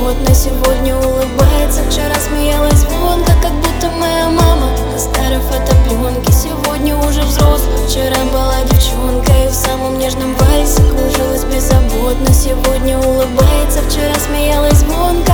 беззаботно, сегодня улыбается. Вчера смеялась звонко, как будто моя мама на старой фотопленке. Сегодня уже взрослая, вчера была девчонкой и в самом нежном вальсе кружилась беззаботно. Сегодня улыбается, вчера смеялась звонко.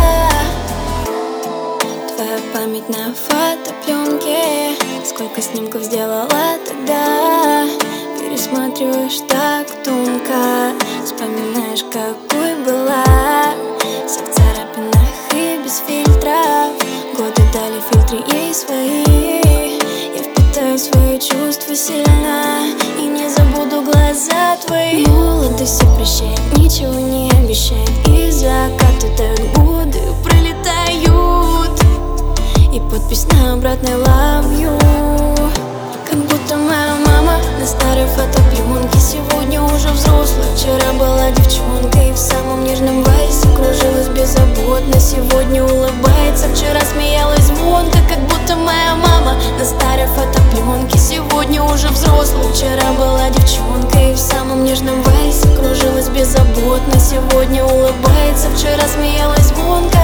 Твоя память на фотопленке, сколько снимков сделала тогда. Пересматриваешь так тонко, вспоминаешь, какой была. Вся в царапинах и без фильтров, годы дали фильтры ей свои. Я впитаю свои чувства сильно и не забуду глаза твои. Молодость все прощает, ничего не обещает, и закаты тают, годы пролетают. И подпись на обратной love you. Как будто моя мама на старой фотопленке. Сегодня уже взрослая, вчера была девчонкой и в самом нежном вальсе кружилась беззаботно. Сегодня улыбается, вчера смеялась звонко, как будто моя мама на старой фотопленке. Сегодня уже взрослая, вчера была девчонкой и в самом нежном вальсе кружилась беззаботно. Сегодня улыбается, вчера смеялась звонко.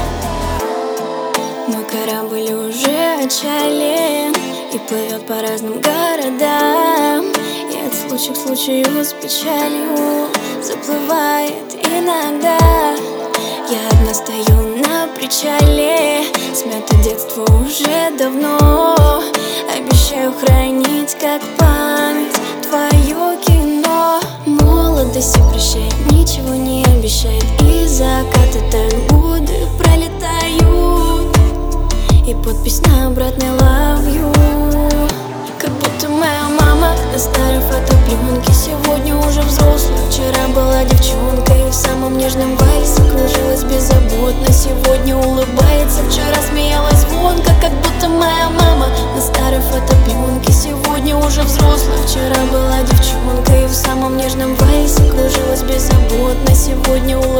Мой корабль уже отчален и плывет по разным городам, и от случая к случаю с печалью заплывает иногда. Я одна стою на причале, смято детство уже давно. Обещаю хранить как память твое кино. Молодость все прощает, ничего не обещает, и закаты тают, годы пролетают. И подпись на обратной love you. Как будто моя мама на старой фотопленке. Сегодня уже взрослая, вчера была девчонкой и в самом нежном вальсе кружилась беззаботно. Сегодня улыбается, вчера смеялась звонко, как будто моя мама на старой фотопленке. Сегодня уже взрослая, вчера была девчонкой и в самом нежном вальсе кружилась беззаботно. Сегодня улыбается.